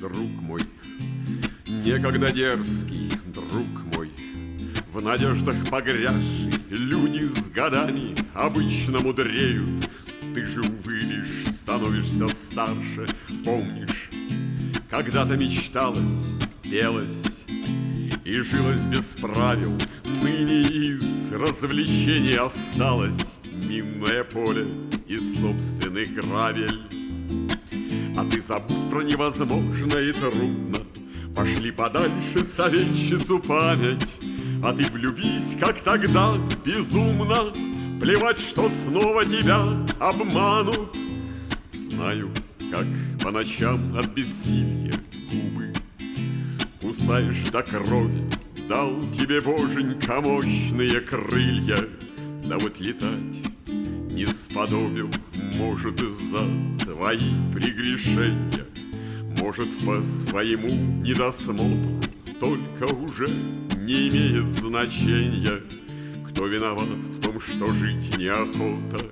друг мой, некогда дерзкий, друг мой, в надеждах погрязший, люди с годами обычно мудреют. Ты же, увы, лишь становишься старше. Помнишь, когда-то мечталось, пелось и жилось без правил. Ныне из развлечений осталось минное поле и собственный гравель. А ты забудь про невозможное и трудно, пошли подальше советчицу память. А ты влюбись, как тогда, безумно, плевать, что снова тебя обманут. Знаю, как по ночам от бессилья губы кусаешь до крови. Дал тебе, боженька, мощные крылья, да вот летать не сподобил. Может, из-за твои прегрешения, может, по своему недосмотру. Только уже не имеет значения, кто виноват в том, что жить неохота.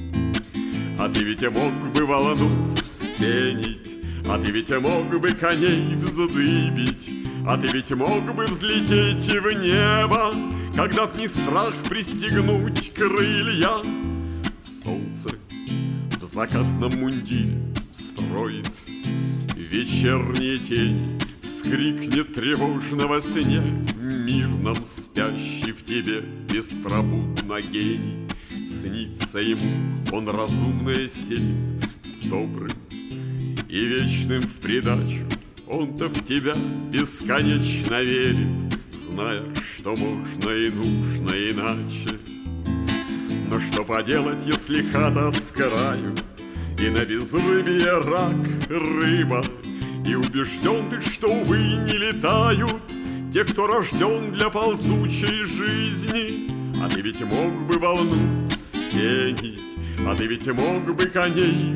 А ты ведь мог бы волну вспенить, а ты ведь мог бы коней вздыбить, а ты ведь мог бы взлететь в небо, когда б не страх пристегнуть крылья. Солнце в закатном мундире строит вечерние тени, вскрикнет тревожно во сне мирном спящий в тебе беспробудно гений. Снится ему он разумное селит с добрым и вечным в придачу. Он-то в тебя бесконечно верит, зная, что можно и нужно иначе. Но что поделать, если хата с краю, и на безрыбье рак рыба, и убежден ты, что, увы, не летают те, кто рожден для ползучей жизни. А ты ведь мог бы волну вспенить, а ты ведь мог бы коней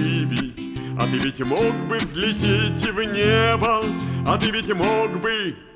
вздыбить, а ты ведь мог бы взлететь в небо, а ты ведь мог бы